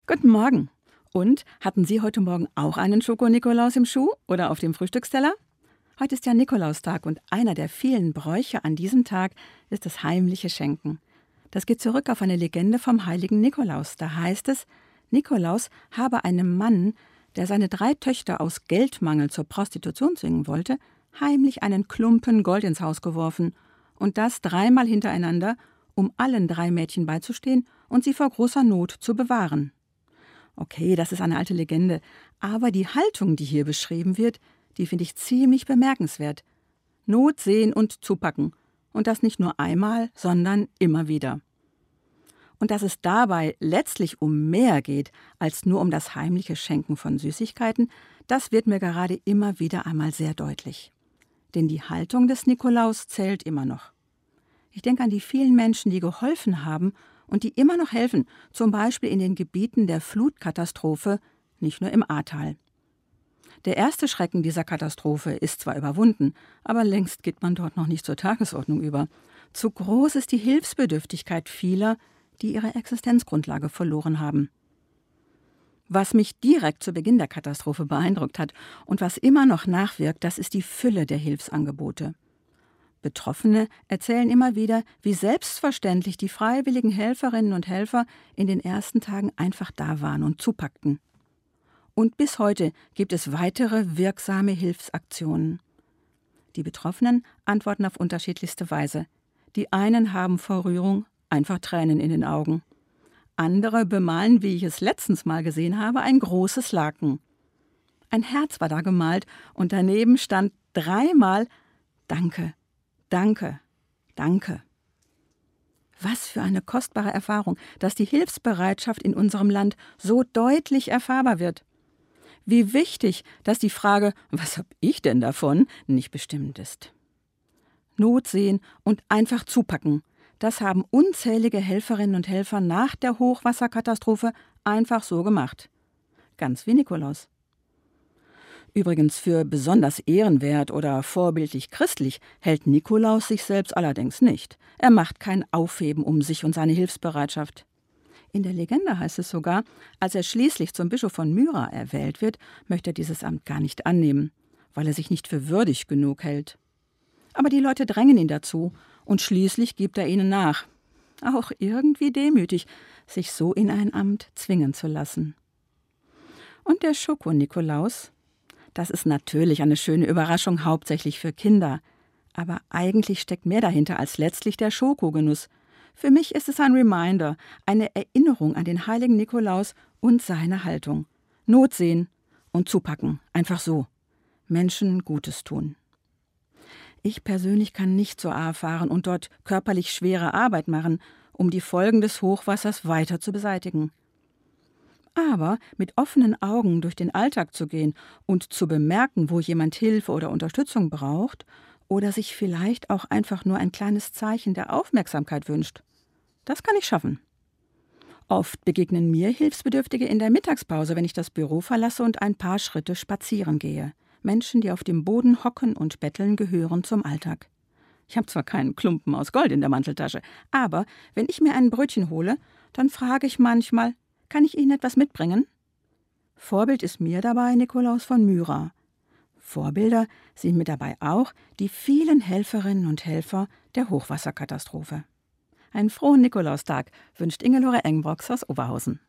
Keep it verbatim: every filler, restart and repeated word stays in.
Guten Morgen. Und hatten Sie heute Morgen auch einen Schoko-Nikolaus im Schuh oder auf dem Frühstücksteller? Heute ist ja Nikolaustag und einer der vielen Bräuche an diesem Tag ist das heimliche Schenken. Das geht zurück auf eine Legende vom heiligen Nikolaus. Da heißt es, Nikolaus habe einem Mann, der seine drei Töchter aus Geldmangel zur Prostitution zwingen wollte, heimlich einen Klumpen Gold ins Haus geworfen und das dreimal hintereinander, um allen drei Mädchen beizustehen und sie vor großer Not zu bewahren. Okay, das ist eine alte Legende, aber die Haltung, die hier beschrieben wird, die finde ich ziemlich bemerkenswert. Not sehen und zupacken. Und das nicht nur einmal, sondern immer wieder. Und dass es dabei letztlich um mehr geht, als nur um das heimliche Schenken von Süßigkeiten, das wird mir gerade immer wieder einmal sehr deutlich. Denn die Haltung des Nikolaus zählt immer noch. Ich denke an die vielen Menschen, die geholfen haben und die immer noch helfen, zum Beispiel in den Gebieten der Flutkatastrophe, nicht nur im Ahrtal. Der erste Schrecken dieser Katastrophe ist zwar überwunden, aber längst geht man dort noch nicht zur Tagesordnung über. Zu groß ist die Hilfsbedürftigkeit vieler, die ihre Existenzgrundlage verloren haben. Was mich direkt zu Beginn der Katastrophe beeindruckt hat und was immer noch nachwirkt, das ist die Fülle der Hilfsangebote. Betroffene erzählen immer wieder, wie selbstverständlich die freiwilligen Helferinnen und Helfer in den ersten Tagen einfach da waren und zupackten. Und bis heute gibt es weitere wirksame Hilfsaktionen. Die Betroffenen antworten auf unterschiedlichste Weise. Die einen haben vor Rührung einfach Tränen in den Augen. Andere bemalen, wie ich es letztens mal gesehen habe, ein großes Laken. Ein Herz war da gemalt und daneben stand dreimal Danke, Danke, Danke. Was für eine kostbare Erfahrung, dass die Hilfsbereitschaft in unserem Land so deutlich erfahrbar wird. Wie wichtig, dass die Frage, was hab ich denn davon, nicht bestimmend ist. Not sehen und einfach zupacken, das haben unzählige Helferinnen und Helfer nach der Hochwasserkatastrophe einfach so gemacht. Ganz wie Nikolaus. Übrigens für besonders ehrenwert oder vorbildlich christlich hält Nikolaus sich selbst allerdings nicht. Er macht kein Aufheben um sich und seine Hilfsbereitschaft. In der Legende heißt es sogar, als er schließlich zum Bischof von Myra erwählt wird, möchte er dieses Amt gar nicht annehmen, weil er sich nicht für würdig genug hält. Aber die Leute drängen ihn dazu und schließlich gibt er ihnen nach. Auch irgendwie demütig, sich so in ein Amt zwingen zu lassen. Und der Schoko-Nikolaus? Das ist natürlich eine schöne Überraschung, hauptsächlich für Kinder. Aber eigentlich steckt mehr dahinter als letztlich der Schokogenuss. Für mich ist es ein Reminder, eine Erinnerung an den heiligen Nikolaus und seine Haltung. Not sehen und zupacken, einfach so. Menschen Gutes tun. Ich persönlich kann nicht zur Ahr fahren und dort körperlich schwere Arbeit machen, um die Folgen des Hochwassers weiter zu beseitigen. Aber mit offenen Augen durch den Alltag zu gehen und zu bemerken, wo jemand Hilfe oder Unterstützung braucht oder sich vielleicht auch einfach nur ein kleines Zeichen der Aufmerksamkeit wünscht, das kann ich schaffen. Oft begegnen mir Hilfsbedürftige in der Mittagspause, wenn ich das Büro verlasse und ein paar Schritte spazieren gehe. Menschen, die auf dem Boden hocken und betteln, gehören zum Alltag. Ich habe zwar keinen Klumpen aus Gold in der Manteltasche, aber wenn ich mir ein Brötchen hole, dann frage ich manchmal, kann ich Ihnen etwas mitbringen? Vorbild ist mir dabei Nikolaus von Myra. Vorbilder sind mir dabei auch die vielen Helferinnen und Helfer der Hochwasserkatastrophe. Einen frohen Nikolaustag wünscht Ingelore Engbrox aus Oberhausen.